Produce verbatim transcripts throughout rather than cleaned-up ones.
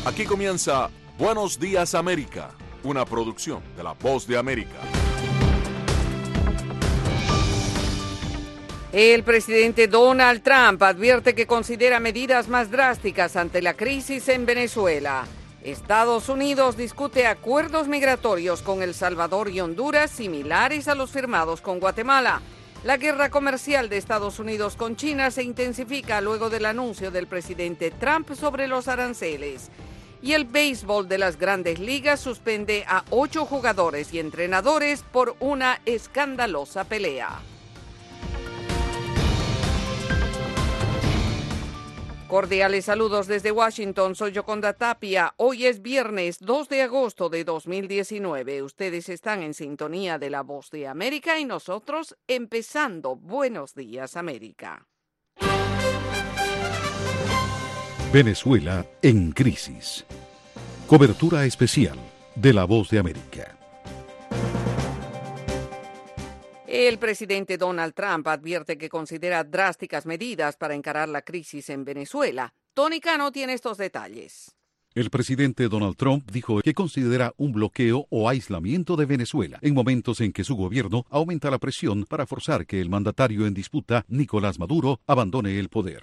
Aquí comienza Buenos Días América, una producción de La Voz de América. El presidente Donald Trump advierte que considera medidas más drásticas ante la crisis en Venezuela. Estados Unidos discute acuerdos migratorios con El Salvador y Honduras similares a los firmados con Guatemala. La guerra comercial de Estados Unidos con China se intensifica luego del anuncio del presidente Trump sobre los aranceles. Y el béisbol de las Grandes Ligas suspende a ocho jugadores y entrenadores por una escandalosa pelea. Cordiales saludos desde Washington, soy Yoconda Tapia. Hoy es viernes dos de agosto de dos mil diecinueve. Ustedes están en sintonía de La Voz de América y nosotros empezando Buenos Días América. Venezuela en crisis. Cobertura especial de La Voz de América. El presidente Donald Trump advierte que considera drásticas medidas para encarar la crisis en Venezuela. Tony Cano tiene estos detalles. El presidente Donald Trump dijo que considera un bloqueo o aislamiento de Venezuela en momentos en que su gobierno aumenta la presión para forzar que el mandatario en disputa, Nicolás Maduro, abandone el poder.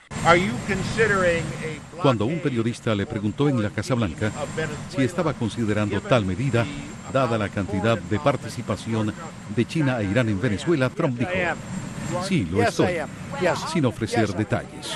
Cuando un periodista le preguntó en la Casa Blanca si estaba considerando tal medida, dada la cantidad de participación de China e Irán en Venezuela, Trump dijo: sí, lo estoy, sin ofrecer detalles.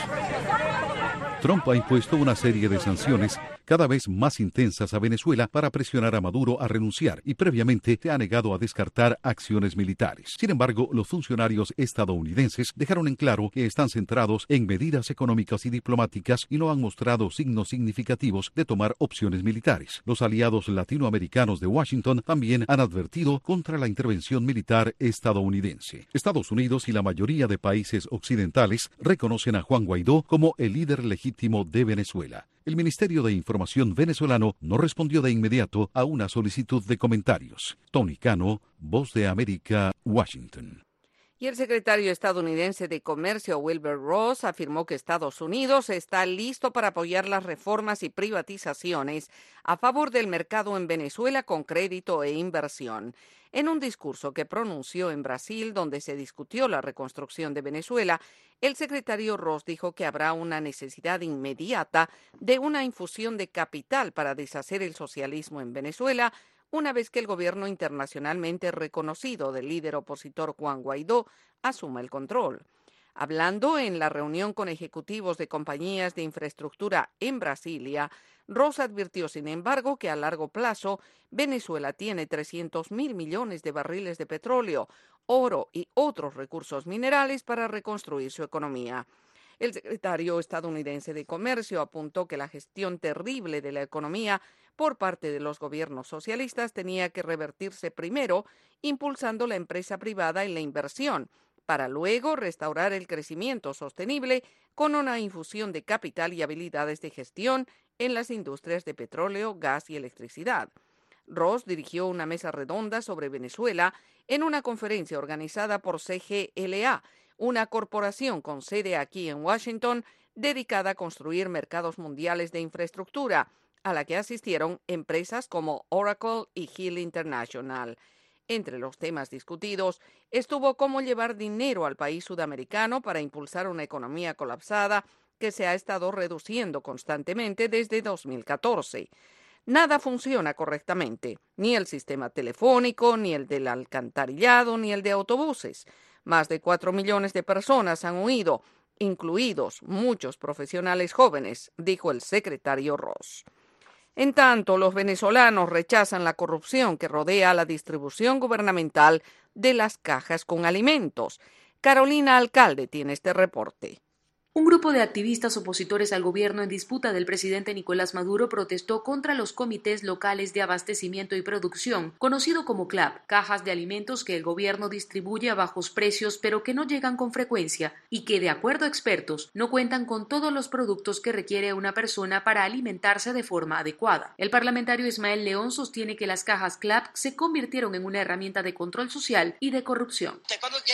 Trump ha impuesto una serie de sanciones cada vez más intensas a Venezuela para presionar a Maduro a renunciar y previamente se ha negado a descartar acciones militares. Sin embargo, los funcionarios estadounidenses dejaron en claro que están centrados en medidas económicas y diplomáticas y no han mostrado signos significativos de tomar opciones militares. Los aliados latinoamericanos de Washington también han advertido contra la intervención militar estadounidense. Estados Unidos y la mayoría de países occidentales reconocen a Juan Guaidó como el líder legítimo de Venezuela. El Ministerio de Información venezolano no respondió de inmediato a una solicitud de comentarios. Tony Cano, Voz de América, Washington. Y el secretario estadounidense de Comercio, Wilbur Ross, afirmó que Estados Unidos está listo para apoyar las reformas y privatizaciones a favor del mercado en Venezuela con crédito e inversión. En un discurso que pronunció en Brasil, donde se discutió la reconstrucción de Venezuela, el secretario Ross dijo que habrá una necesidad inmediata de una infusión de capital para deshacer el socialismo en Venezuela, una vez que el gobierno internacionalmente reconocido del líder opositor Juan Guaidó asuma el control. Hablando en la reunión con ejecutivos de compañías de infraestructura en Brasilia, Ross advirtió, sin embargo, que a largo plazo Venezuela tiene trescientos mil millones de barriles de petróleo, oro y otros recursos minerales para reconstruir su economía. El secretario estadounidense de Comercio apuntó que la gestión terrible de la economía por parte de los gobiernos socialistas tenía que revertirse primero, impulsando la empresa privada y la inversión, para luego restaurar el crecimiento sostenible con una infusión de capital y habilidades de gestión en las industrias de petróleo, gas y electricidad. Ross dirigió una mesa redonda sobre Venezuela en una conferencia organizada por C G L A, una corporación con sede aquí en Washington dedicada a construir mercados mundiales de infraestructura, a la que asistieron empresas como Oracle y Hill International. Entre los temas discutidos estuvo cómo llevar dinero al país sudamericano para impulsar una economía colapsada que se ha estado reduciendo constantemente desde dos mil catorce. Nada funciona correctamente, ni el sistema telefónico, ni el del alcantarillado, ni el de autobuses. Más de cuatro millones de personas han huido, incluidos muchos profesionales jóvenes, dijo el secretario Ross. En tanto, los venezolanos rechazan la corrupción que rodea la distribución gubernamental de las cajas con alimentos. Carolina Alcalde tiene este reporte. Un grupo de activistas opositores al gobierno en disputa del presidente Nicolás Maduro protestó contra los comités locales de abastecimiento y producción, conocido como C L A P, cajas de alimentos que el gobierno distribuye a bajos precios pero que no llegan con frecuencia y que, de acuerdo a expertos, no cuentan con todos los productos que requiere una persona para alimentarse de forma adecuada. El parlamentario Ismael León sostiene que las cajas C L A P se convirtieron en una herramienta de control social y de corrupción. Usted cuando llega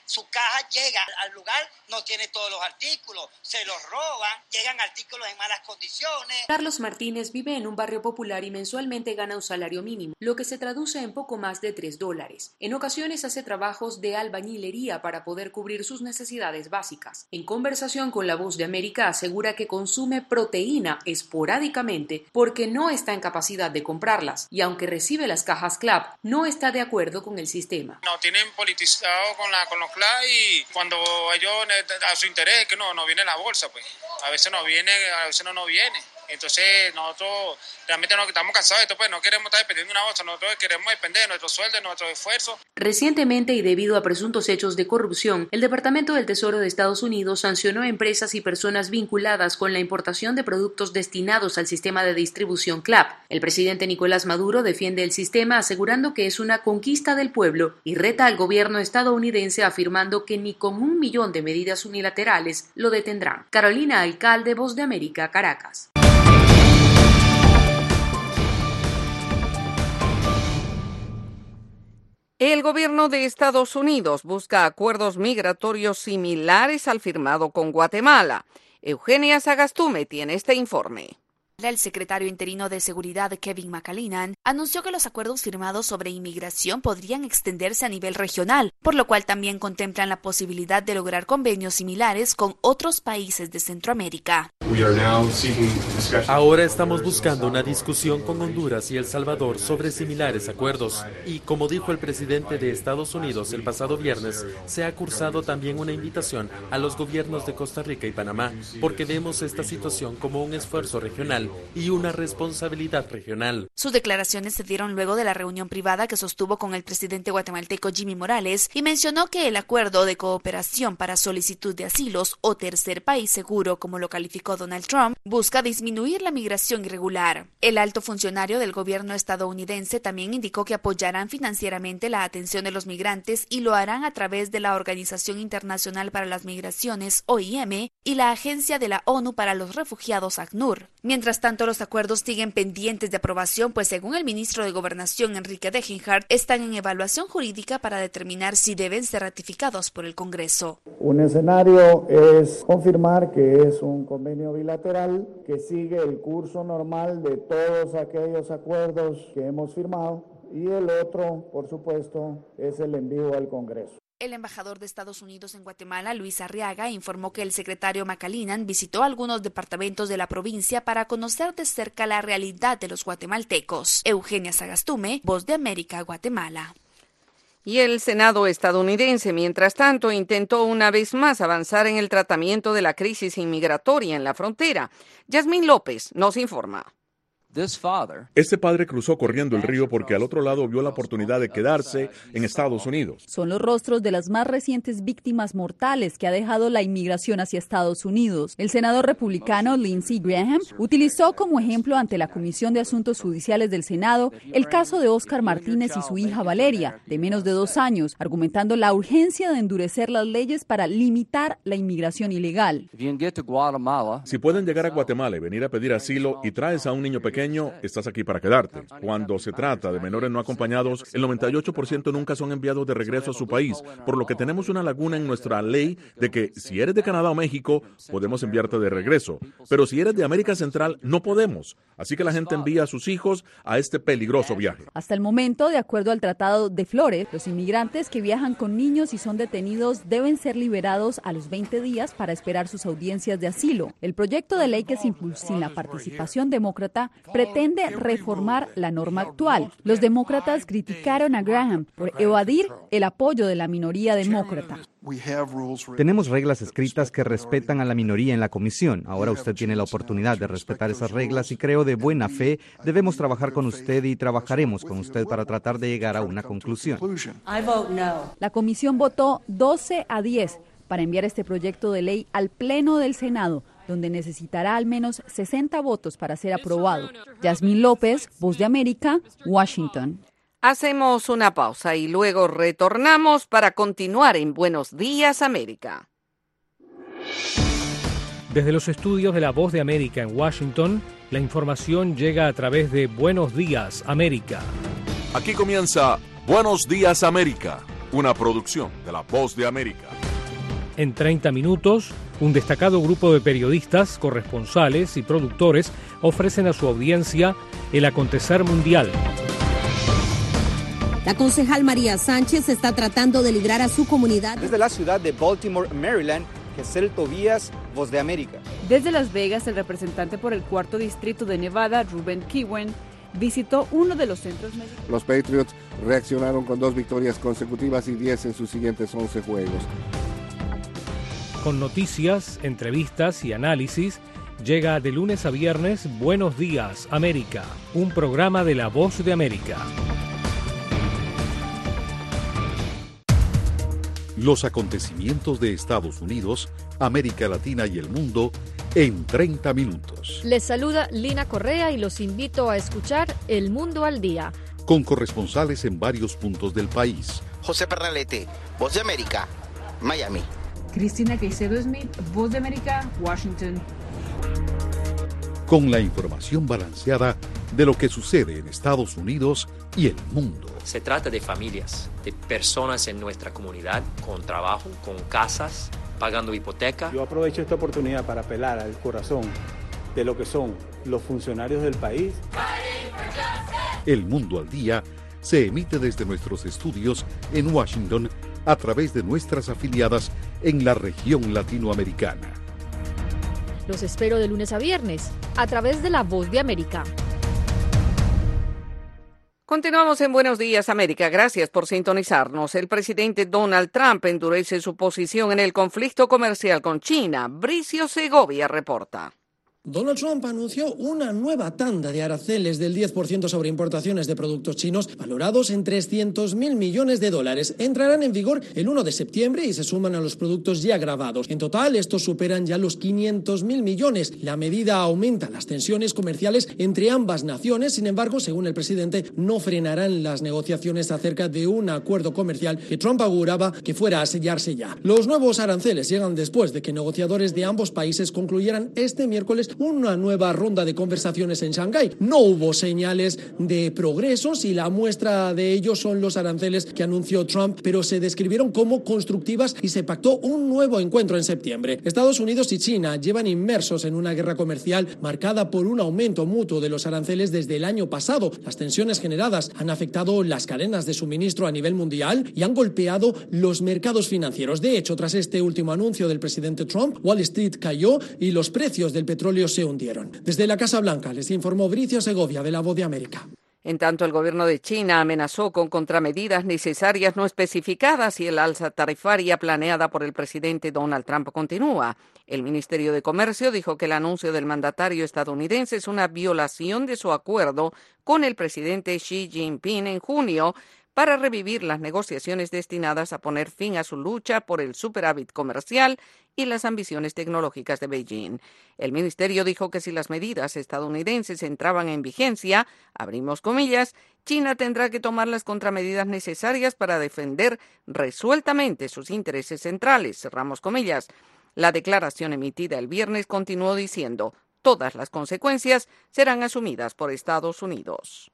su caja llega al lugar, no tiene todos los artículos, se los roban, llegan artículos en malas condiciones. Carlos Martínez vive en un barrio popular y mensualmente gana un salario mínimo, lo que se traduce en poco más de tres dólares. En ocasiones hace trabajos de albañilería para poder cubrir sus necesidades básicas. En conversación con La Voz de América asegura que consume proteína esporádicamente porque no está en capacidad de comprarlas y aunque recibe las cajas CLAP, no está de acuerdo con el sistema. No tienen politizado con, la, con los CLAP y cuando ellos a su interés que no, no viene la bolsa, pues a veces no viene, a veces no, no viene. Entonces nosotros realmente no, estamos cansados de esto, pues no queremos estar dependiendo de una bolsa, nosotros queremos depender de nuestro sueldo, de nuestro esfuerzo. Recientemente y debido a presuntos hechos de corrupción, el Departamento del Tesoro de Estados Unidos sancionó a empresas y personas vinculadas con la importación de productos destinados al sistema de distribución CLAP. El presidente Nicolás Maduro defiende el sistema asegurando que es una conquista del pueblo y reta al gobierno estadounidense afirmando que ni con un millón de medidas unilaterales lo detendrán. Carolina Alcalde, Voz de América, Caracas. El gobierno de Estados Unidos busca acuerdos migratorios similares al firmado con Guatemala. Eugenia Sagastume tiene este informe. El secretario interino de Seguridad, Kevin McAleenan, anunció que los acuerdos firmados sobre inmigración podrían extenderse a nivel regional, por lo cual también contemplan la posibilidad de lograr convenios similares con otros países de Centroamérica. Ahora estamos buscando una discusión con Honduras y El Salvador sobre similares acuerdos. Y como dijo el presidente de Estados Unidos el pasado viernes, se ha cursado también una invitación a los gobiernos de Costa Rica y Panamá, porque vemos esta situación como un esfuerzo regional y una responsabilidad regional. Sus declaraciones se dieron luego de la reunión privada que sostuvo con el presidente guatemalteco Jimmy Morales y mencionó que el acuerdo de cooperación para solicitud de asilos o tercer país seguro, como lo calificó Donald Trump, busca disminuir la migración irregular. El alto funcionario del gobierno estadounidense también indicó que apoyarán financieramente la atención de los migrantes y lo harán a través de la Organización Internacional para las Migraciones, O I M, y la Agencia de la ONU para los Refugiados, ACNUR. Mientras tanto, los acuerdos siguen pendientes de aprobación, pues según el ministro de Gobernación, Enrique Degenhardt, están en evaluación jurídica para determinar si deben ser ratificados por el Congreso. Un escenario es confirmar que es un convenio bilateral que sigue el curso normal de todos aquellos acuerdos que hemos firmado y el otro, por supuesto, es el envío al Congreso. El embajador de Estados Unidos en Guatemala, Luis Arriaga, informó que el secretario McAleenan visitó algunos departamentos de la provincia para conocer de cerca la realidad de los guatemaltecos. Eugenia Sagastume, Voz de América, Guatemala. Y el Senado estadounidense, mientras tanto, intentó una vez más avanzar en el tratamiento de la crisis inmigratoria en la frontera. Yasmín López nos informa. Este padre cruzó corriendo el río porque al otro lado vio la oportunidad de quedarse en Estados Unidos. Son los rostros de las más recientes víctimas mortales que ha dejado la inmigración hacia Estados Unidos. El senador republicano Lindsey Graham utilizó como ejemplo ante la Comisión de Asuntos Judiciales del Senado el caso de Oscar Martínez y su hija Valeria, de menos de dos años, argumentando la urgencia de endurecer las leyes para limitar la inmigración ilegal. Si pueden llegar a Guatemala y venir a pedir asilo y traes a un niño pequeño, estás aquí para quedarte. Cuando se trata de menores no acompañados, el noventa y ocho por ciento nunca son enviados de regreso a su país, por lo que tenemos una laguna en nuestra ley de que si eres de Canadá o México, podemos enviarte de regreso, pero si eres de América Central, no podemos. Así que la gente envía a sus hijos a este peligroso viaje. Hasta el momento, de acuerdo al Tratado de Flores, los inmigrantes que viajan con niños y son detenidos deben ser liberados a los veinte días para esperar sus audiencias de asilo. El proyecto de ley que se impulsó sin la participación demócrata pretende reformar la norma actual. Los demócratas criticaron a Graham por evadir el apoyo de la minoría demócrata. Tenemos reglas escritas que respetan a la minoría en la comisión. Ahora usted tiene la oportunidad de respetar esas reglas y creo de buena fe debemos trabajar con usted y trabajaremos con usted para tratar de llegar a una conclusión. La comisión votó doce a diez para enviar este proyecto de ley al Pleno del Senado, donde necesitará al menos sesenta votos para ser aprobado. Yasmín López, Voz de América, Washington. Hacemos una pausa y luego retornamos para continuar en Buenos Días, América. Desde los estudios de la Voz de América en Washington, la información llega a través de Buenos Días, América. Aquí comienza Buenos Días, América, una producción de La Voz de América. En treinta minutos, un destacado grupo de periodistas, corresponsales y productores ofrecen a su audiencia el acontecer mundial. La concejal María Sánchez está tratando de librar a su comunidad. Desde la ciudad de Baltimore, Maryland, Gesell Tobías, Voz de América. Desde Las Vegas, el representante por el cuarto distrito de Nevada, Ruben Kiwen, visitó uno de los centros médicos. Los Patriots reaccionaron con dos victorias consecutivas y diez en sus siguientes once juegos. Con noticias, entrevistas y análisis, llega de lunes a viernes Buenos Días, América, un programa de La Voz de América. Los acontecimientos de Estados Unidos, América Latina y el mundo en treinta minutos. Les saluda Lina Correa y los invito a escuchar El Mundo al Día. Con corresponsales en varios puntos del país. José Pernalete, Voz de América, Miami. Cristina Caicedo Smith, Voz de América, Washington. Con la información balanceada de lo que sucede en Estados Unidos y el mundo. Se trata de familias, de personas en nuestra comunidad, con trabajo, con casas, pagando hipoteca. Yo aprovecho esta oportunidad para apelar al corazón de lo que son los funcionarios del país. El Mundo al Día se emite desde nuestros estudios en Washington a través de nuestras afiliadas en la región latinoamericana. Los espero de lunes a viernes a través de La Voz de América. Continuamos en Buenos Días, América. Gracias por sintonizarnos. El presidente Donald Trump endurece su posición en el conflicto comercial con China. Bricio Segovia reporta. Donald Trump anunció una nueva tanda de aranceles del diez por ciento sobre importaciones de productos chinos valorados en trescientos mil millones de dólares. Entrarán en vigor el uno de septiembre y se suman a los productos ya grabados. En total, estos superan ya los quinientos mil millones. La medida aumenta las tensiones comerciales entre ambas naciones. Sin embargo, según el presidente, no frenarán las negociaciones acerca de un acuerdo comercial que Trump auguraba que fuera a sellarse ya. Los nuevos aranceles llegan después de que negociadores de ambos países concluyeran este miércoles una nueva ronda de conversaciones en Shanghái. No hubo señales de progresos y la muestra de ello son los aranceles que anunció Trump, pero se describieron como constructivas y se pactó un nuevo encuentro en septiembre. Estados Unidos y China llevan inmersos en una guerra comercial marcada por un aumento mutuo de los aranceles desde el año pasado. Las tensiones generadas han afectado las cadenas de suministro a nivel mundial y han golpeado los mercados financieros. De hecho, tras este último anuncio del presidente Trump, Wall Street cayó y los precios del petróleo se hundieron. Desde la Casa Blanca les informó Bricio Segovia de La Voz de América. En tanto, el gobierno de China amenazó con contramedidas necesarias no especificadas y el alza tarifaria planeada por el presidente Donald Trump continúa. El Ministerio de Comercio dijo que el anuncio del mandatario estadounidense es una violación de su acuerdo con el presidente Xi Jinping en junio para revivir las negociaciones destinadas a poner fin a su lucha por el superávit comercial y las ambiciones tecnológicas de Beijing. El ministerio dijo que si las medidas estadounidenses entraban en vigencia, abrimos comillas, China tendrá que tomar las contramedidas necesarias para defender resueltamente sus intereses centrales, cerramos comillas. La declaración emitida el viernes continuó diciendo, todas las consecuencias serán asumidas por Estados Unidos.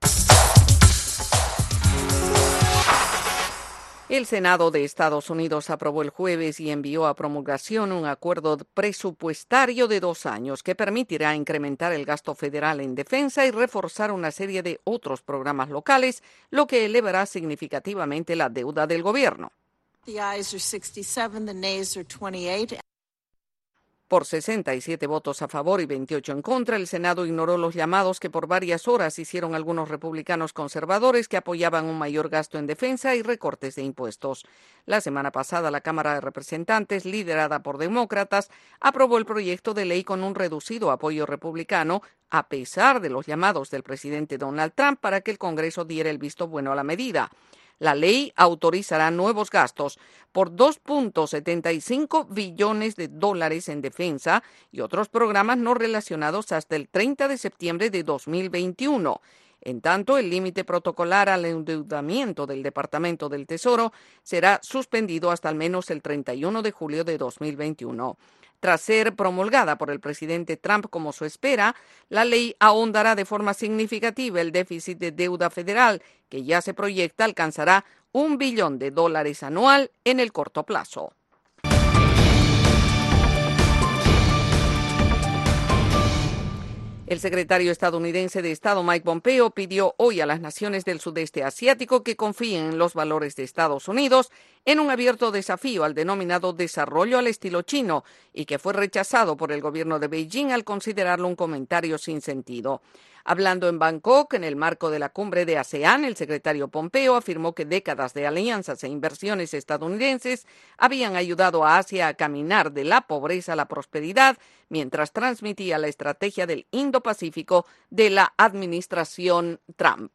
El Senado de Estados Unidos aprobó el jueves y envió a promulgación un acuerdo presupuestario de dos años que permitirá incrementar el gasto federal en defensa y reforzar una serie de otros programas locales, lo que elevará significativamente la deuda del gobierno. The ayes are sixty-seven, the nays are twenty-eight. Por sesenta y siete votos a favor y veintiocho en contra, el Senado ignoró los llamados que por varias horas hicieron algunos republicanos conservadores que apoyaban un mayor gasto en defensa y recortes de impuestos. La semana pasada, la Cámara de Representantes, liderada por demócratas, aprobó el proyecto de ley con un reducido apoyo republicano, a pesar de los llamados del presidente Donald Trump para que el Congreso diera el visto bueno a la medida. La ley autorizará nuevos gastos por dos punto setenta y cinco billones de dólares en defensa y otros programas no relacionados hasta el treinta de septiembre de dos mil veintiuno. En tanto, el límite protocolar al endeudamiento del Departamento del Tesoro será suspendido hasta al menos el treinta y uno de julio de dos mil veintiuno. Tras ser promulgada por el presidente Trump como se espera, la ley ahondará de forma significativa el déficit de deuda federal, que ya se proyecta alcanzará un billón de dólares anual en el corto plazo. El secretario estadounidense de Estado Mike Pompeo pidió hoy a las naciones del sudeste asiático que confíen en los valores de Estados Unidos en un abierto desafío al denominado desarrollo al estilo chino y que fue rechazado por el gobierno de Beijing al considerarlo un comentario sin sentido. Hablando en Bangkok, en el marco de la cumbre de ASEAN, el secretario Pompeo afirmó que décadas de alianzas e inversiones estadounidenses habían ayudado a Asia a caminar de la pobreza a la prosperidad, mientras transmitía la estrategia del Indo-Pacífico de la administración Trump.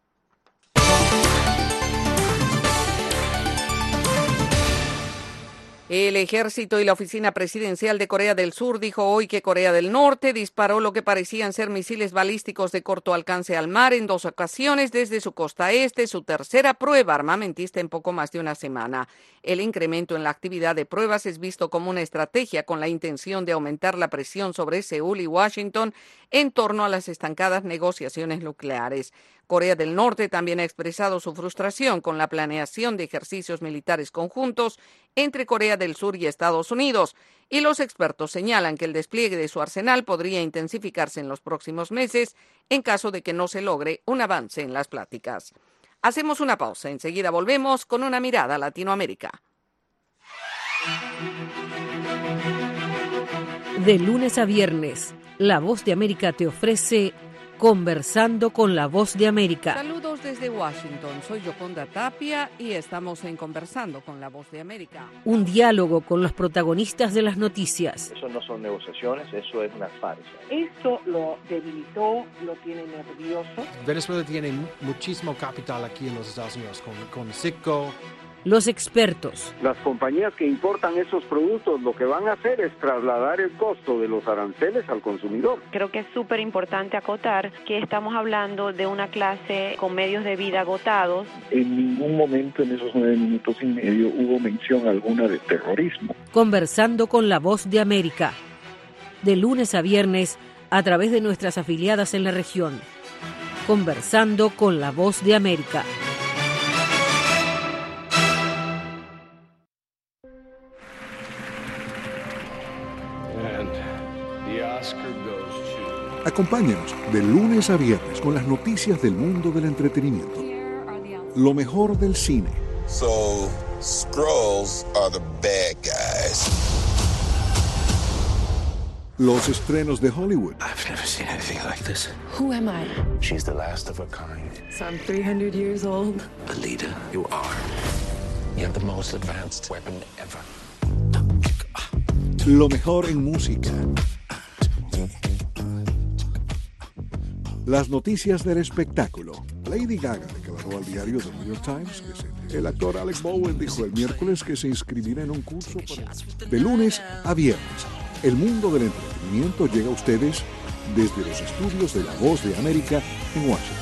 El ejército y la oficina presidencial de Corea del Sur dijo hoy que Corea del Norte disparó lo que parecían ser misiles balísticos de corto alcance al mar en dos ocasiones desde su costa este, su tercera prueba armamentista en poco más de una semana. El incremento en la actividad de pruebas es visto como una estrategia con la intención de aumentar la presión sobre Seúl y Washington en torno a las estancadas negociaciones nucleares. Corea del Norte también ha expresado su frustración con la planeación de ejercicios militares conjuntos entre Corea del Sur y Estados Unidos, y los expertos señalan que el despliegue de su arsenal podría intensificarse en los próximos meses en caso de que no se logre un avance en las pláticas. Hacemos una pausa, enseguida volvemos con una mirada a Latinoamérica. De lunes a viernes, La Voz de América te ofrece Conversando con la Voz de América. Saludos desde Washington, soy Yoconda Tapia y estamos en Conversando con la Voz de América. Un diálogo con los protagonistas de las noticias. Eso no son negociaciones, eso es una farsa. Esto lo debilitó, lo tiene nervioso. Venezuela tiene muchísimo capital aquí en los Estados Unidos, con, con Citgo. Los expertos. Las compañías que importan esos productos lo que van a hacer es trasladar el costo de los aranceles al consumidor. Creo que es súper importante acotar que estamos hablando de una clase con medios de vida agotados. En ningún momento en esos nueve minutos y medio hubo mención alguna de terrorismo. Conversando con la Voz de América. De lunes a viernes a través de nuestras afiliadas en la región. Conversando con la Voz de América. Acompáñanos de lunes a viernes con las noticias del mundo del entretenimiento. Lo mejor del cine. So, Skrulls are the bad guys. Los estrenos de Hollywood. I've never seen anything like this. Who am I? She's the last of her kind. So I'm three hundred years old. Alita, you are. You have the most advanced weapon ever. Lo mejor en música. Las noticias del espectáculo. Lady Gaga declaró al diario The New York Times que se... el actor Alec Bowen dijo el miércoles que se inscribirá en un curso para... De lunes a viernes, el mundo del entretenimiento llega a ustedes desde los estudios de La Voz de América en Washington.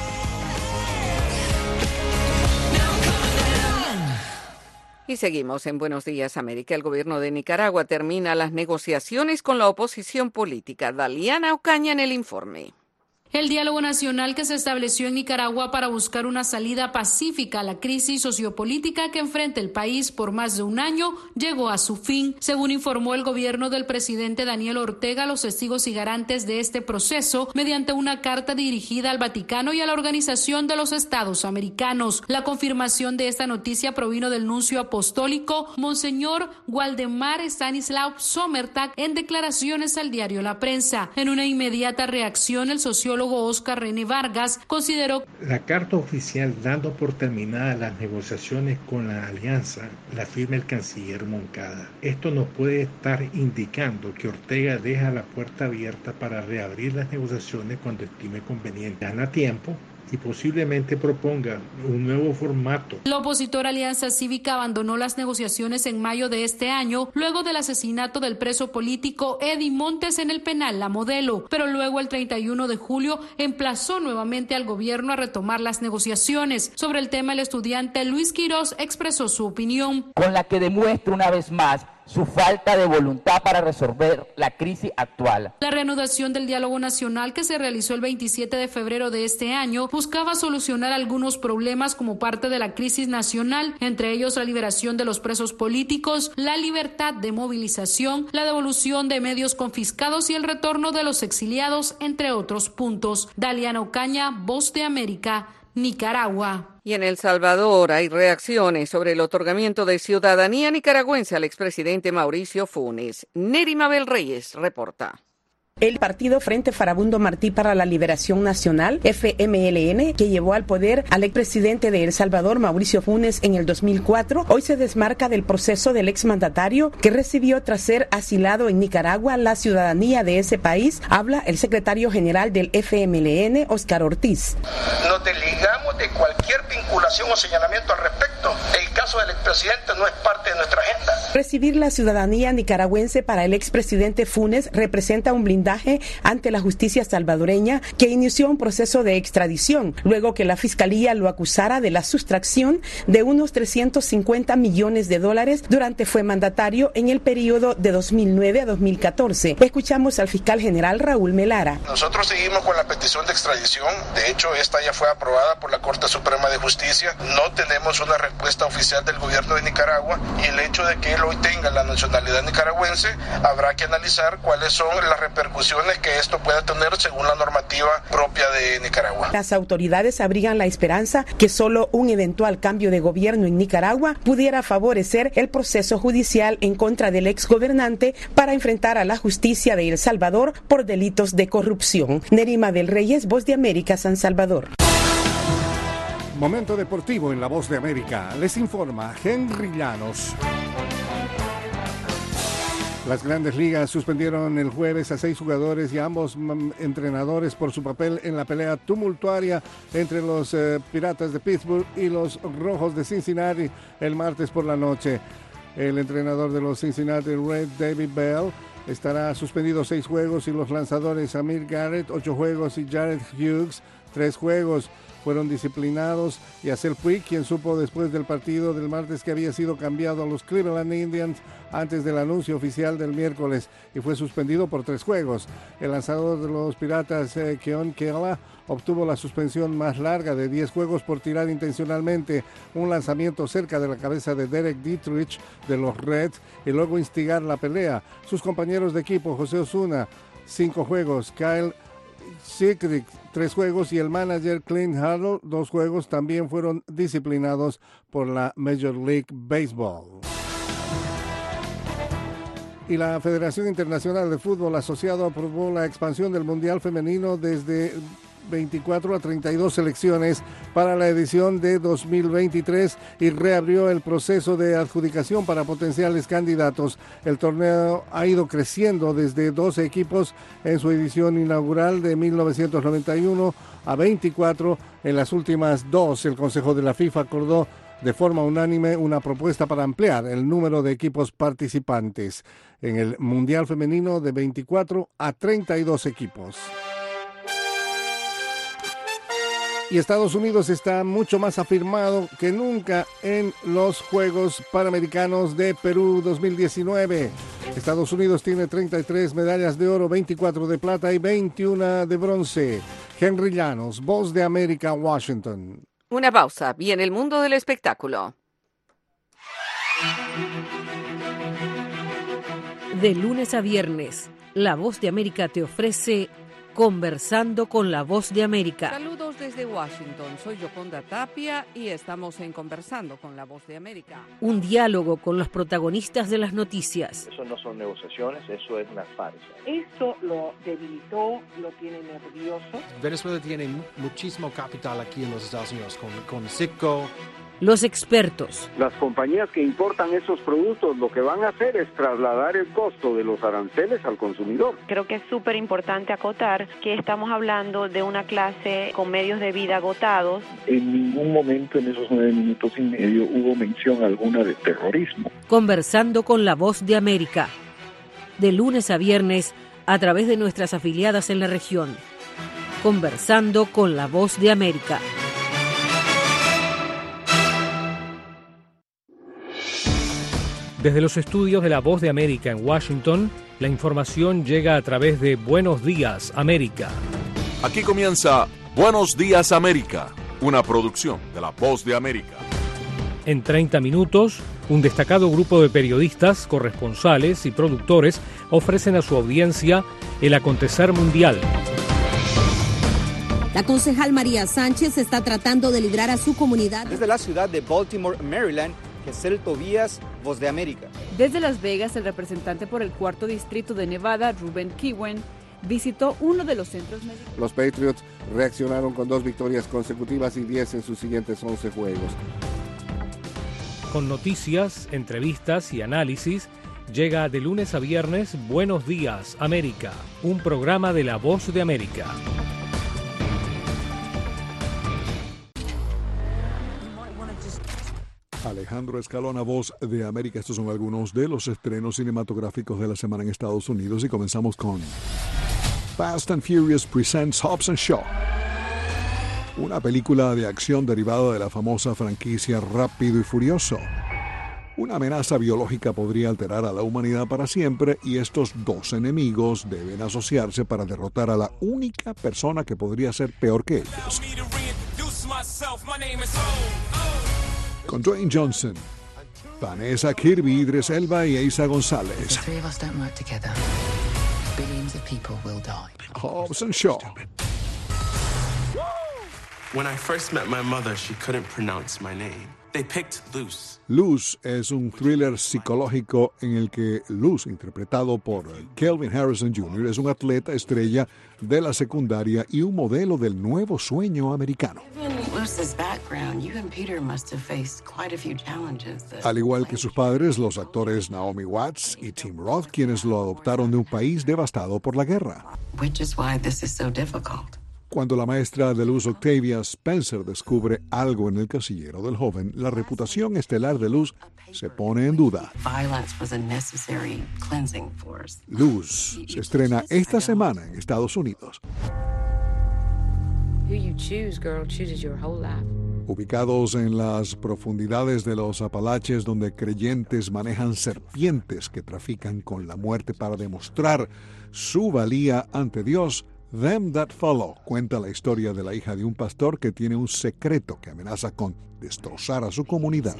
Y seguimos en Buenos Días, América. El gobierno de Nicaragua termina las negociaciones con la oposición política. Daliana Ocaña en el informe. El diálogo nacional que se estableció en Nicaragua para buscar una salida pacífica a la crisis sociopolítica que enfrenta el país por más de un año llegó a su fin. Según informó el gobierno del presidente Daniel Ortega, los testigos y garantes de este proceso mediante una carta dirigida al Vaticano y a la Organización de los Estados Americanos. La confirmación de esta noticia provino del nuncio apostólico Monseñor Waldemar Stanislav Sommertag en declaraciones al diario La Prensa. En una inmediata reacción, el sociólogo Oscar René Vargas consideró la carta oficial dando por terminadas las negociaciones con la alianza la firma el canciller Moncada. Esto nos puede estar indicando que Ortega deja la puerta abierta para reabrir las negociaciones cuando estime conveniente. Gana tiempo y posiblemente proponga un nuevo formato. La opositora Alianza Cívica abandonó las negociaciones en mayo de este año, luego del asesinato del preso político Eddie Montes en el penal La Modelo, pero luego el treinta y uno de julio emplazó nuevamente al gobierno a retomar las negociaciones. Sobre el tema, el estudiante Luis Quirós expresó su opinión. Con la que demuestra una vez más su falta de voluntad para resolver la crisis actual. La reanudación del diálogo nacional que se realizó el veintisiete de febrero de este año buscaba solucionar algunos problemas como parte de la crisis nacional, entre ellos la liberación de los presos políticos, la libertad de movilización, la devolución de medios confiscados y el retorno de los exiliados, entre otros puntos. Daliana Ocaña, Voz de América, Nicaragua. Y en El Salvador hay reacciones sobre el otorgamiento de ciudadanía nicaragüense al expresidente Mauricio Funes. Neri Mabel Reyes reporta. El partido Frente Farabundo Martí para la Liberación Nacional, F M L N, que llevó al poder al expresidente de El Salvador, Mauricio Funes, en el dos mil cuatro, hoy se desmarca del proceso del exmandatario que recibió tras ser asilado en Nicaragua la ciudadanía de ese país. Habla el secretario general del F M L N, Óscar Ortiz. Nos desligamos de cualquier vinculación o señalamiento al respecto. El caso del expresidente no es parte de nuestra agenda. Recibir la ciudadanía nicaragüense para el expresidente Funes representa un blindaje ante la justicia salvadoreña, que inició un proceso de extradición luego que la fiscalía lo acusara de la sustracción de unos trescientos cincuenta millones de dólares durante fue mandatario en el periodo de dos mil nueve a dos mil catorce. Escuchamos al fiscal general Raúl Melara. Nosotros seguimos con la petición de extradición. De hecho, esta ya fue aprobada por la Corte Suprema de Justicia. No tenemos una respuesta oficial del gobierno de Nicaragua, y el hecho de que él hoy tenga la nacionalidad nicaragüense, habrá que analizar cuáles son las repercusiones que esto pueda tener según la normativa propia de Nicaragua. Las autoridades abrigan la esperanza que solo un eventual cambio de gobierno en Nicaragua pudiera favorecer el proceso judicial en contra del exgobernante para enfrentar a la justicia de El Salvador por delitos de corrupción. Nerima del Reyes, Voz de América, San Salvador. Momento deportivo en La Voz de América. Les informa Henry Llanos. Las Grandes Ligas suspendieron el jueves a seis jugadores y a ambos entrenadores por su papel en la pelea tumultuaria entre los eh, Piratas de Pittsburgh y los Rojos de Cincinnati el martes por la noche. El entrenador de los Cincinnati Reds, David Bell, estará suspendido seis juegos, y los lanzadores Amir Garrett, ocho juegos, y Jared Hughes, tres juegos. Fueron disciplinados, y Yasiel Puig, quien supo después del partido del martes que había sido cambiado a los Cleveland Indians antes del anuncio oficial del miércoles, y fue suspendido por tres juegos. El lanzador de los Piratas, eh, Keon Keala, obtuvo la suspensión más larga de diez juegos por tirar intencionalmente un lanzamiento cerca de la cabeza de Derek Dietrich de los Reds y luego instigar la pelea. Sus compañeros de equipo, José Osuna, cinco juegos, Kyle Sickrick, tres juegos, y el manager Clint Harlow, dos juegos, también fueron disciplinados por la Major League Baseball. Y la Federación Internacional de Fútbol Asociado aprobó la expansión del Mundial Femenino desde veinticuatro a treinta y dos selecciones para la edición de dos mil veintitrés y reabrió el proceso de adjudicación para potenciales candidatos. El torneo ha ido creciendo desde doce equipos en su edición inaugural de mil novecientos noventa y uno a veinticuatro en las últimas dos. El Consejo de la FIFA acordó de forma unánime una propuesta para ampliar el número de equipos participantes en el Mundial Femenino de veinticuatro a treinta y dos equipos. Y Estados Unidos está mucho más afirmado que nunca en los Juegos Panamericanos de Perú dos mil diecinueve. Estados Unidos tiene treinta y tres medallas de oro, veinticuatro de plata y veintiuno de bronce. Henry Llanos, Voz de América, Washington. Una pausa. Viene el mundo del espectáculo. De lunes a viernes, La Voz de América te ofrece Conversando con La Voz de América. Saludos desde Washington. Soy Yoconda Tapia y estamos en Conversando con La Voz de América. Un diálogo con los protagonistas de las noticias. Eso no son negociaciones, eso es una farsa. Esto lo debilitó, lo tiene nervioso. Venezuela tiene muchísimo capital aquí en los Estados Unidos, con, con Citgo. Los expertos. Las compañías que importan esos productos lo que van a hacer es trasladar el costo de los aranceles al consumidor. Creo que es súper importante acotar que estamos hablando de una clase con medios de vida agotados. En ningún momento en esos nueve minutos y medio hubo mención alguna de terrorismo. Conversando con La Voz de América. De lunes a viernes, a través de nuestras afiliadas en la región. Conversando con La Voz de América. Desde los estudios de La Voz de América en Washington, la información llega a través de Buenos Días, América. Aquí comienza Buenos Días, América, una producción de La Voz de América. En treinta minutos, un destacado grupo de periodistas, corresponsales y productores ofrecen a su audiencia el acontecer mundial. La concejal María Sánchez está tratando de librar a su comunidad. Desde la ciudad de Baltimore, Maryland, Gesel Tobías, Voz de América. Desde Las Vegas, el representante por el cuarto distrito de Nevada, Ruben Kiwen, visitó uno de los centros médicos. Los Patriots reaccionaron con dos victorias consecutivas y diez en sus siguientes once juegos. Con noticias, entrevistas y análisis, llega de lunes a viernes Buenos Días, América, un programa de La Voz de América. Alejandro Escalona, Voz de América. Estos son algunos de los estrenos cinematográficos de la semana en Estados Unidos y comenzamos con Fast and Furious Presents Hobbs and Shaw, una película de acción derivada de la famosa franquicia Rápido y Furioso. Una amenaza biológica podría alterar a la humanidad para siempre y estos dos enemigos deben asociarse para derrotar a la única persona que podría ser peor que ellos. Con Dwayne Johnson, Vanessa Kirby, Idris Elba y Eiza González. Hobbs and Shaw. When I first met my mother, she couldn't pronounce my name. They picked Luz. Luz es un thriller psicológico en el que Luz, interpretado por Kelvin Harrison junior, es un atleta estrella de la secundaria y un modelo del nuevo sueño americano. Al igual que sus padres, los actores Naomi Watts y Tim Roth, quienes lo adoptaron de un país devastado por la guerra. Which is why this is so difficult. Cuando la maestra de Luz, Octavia Spencer, descubre algo en el casillero del joven, la reputación estelar de Luz se pone en duda. Luz se estrena esta semana en Estados Unidos. Ubicados en las profundidades de los Apalaches, donde creyentes manejan serpientes que trafican con la muerte para demostrar su valía ante Dios, Them That Follow cuenta la historia de la hija de un pastor que tiene un secreto que amenaza con destrozar a su comunidad.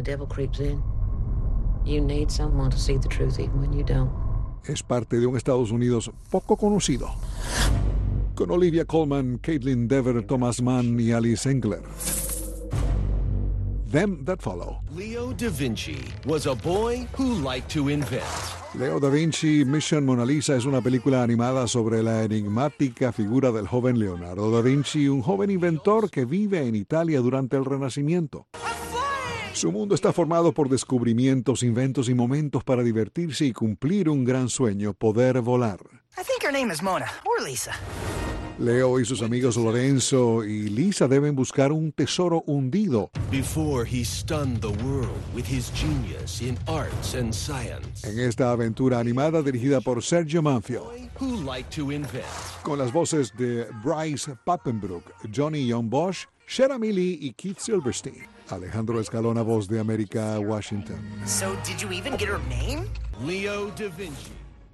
Es parte de un Estados Unidos poco conocido. Con Olivia Colman, Caitlin Dever, Thomas Mann y Alice Engler. Them That Follow. Leo da Vinci was a boy who liked to invent. Leo da Vinci, Mission Mona Lisa es una película animada sobre la enigmática figura del joven Leonardo da Vinci, un joven inventor que vive en Italia durante el Renacimiento. Su mundo está formado por descubrimientos, inventos y momentos para divertirse y cumplir un gran sueño, poder volar. I think her name is Mona or Lisa. Leo y sus amigos Lorenzo y Lisa deben buscar un tesoro hundido. Before he stunned the world with his genius in arts and science. En esta aventura animada dirigida por Sergio Manfield. Who liked to invent. Con las voces de Bryce Papenbrook, Johnny Young Bosch, Shera Millie y Keith Silverstein. Alejandro Escalona, Voz de América, Washington. So did you even get her name? Leo da Vinci.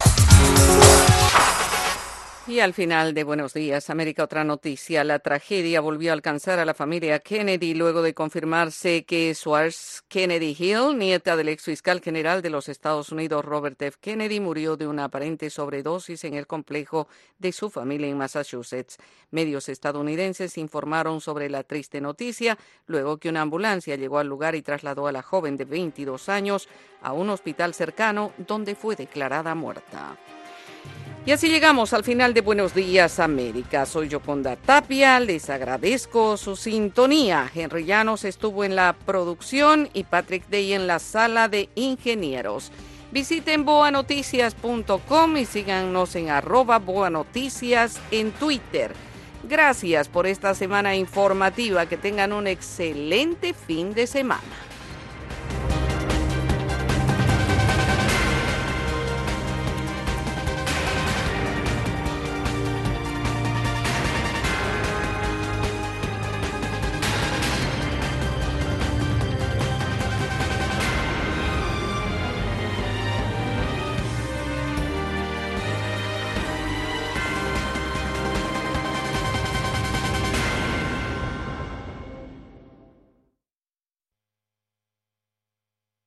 Y al final de Buenos Días, América, otra noticia. La tragedia volvió a alcanzar a la familia Kennedy luego de confirmarse que Schwartz Kennedy Hill, nieta del ex fiscal general de los Estados Unidos Robert F. Kennedy, murió de una aparente sobredosis en el complejo de su familia en Massachusetts. Medios estadounidenses informaron sobre la triste noticia luego que una ambulancia llegó al lugar y trasladó a la joven de veintidós años a un hospital cercano donde fue declarada muerta. Y así llegamos al final de Buenos Días, América. Soy Yoconda Tapia, les agradezco su sintonía. Henry Llanos estuvo en la producción y Patrick Day en la sala de ingenieros. Visiten boa noticias punto com y síganos en arroba boanoticias en Twitter. Gracias por esta semana informativa. Que tengan un excelente fin de semana.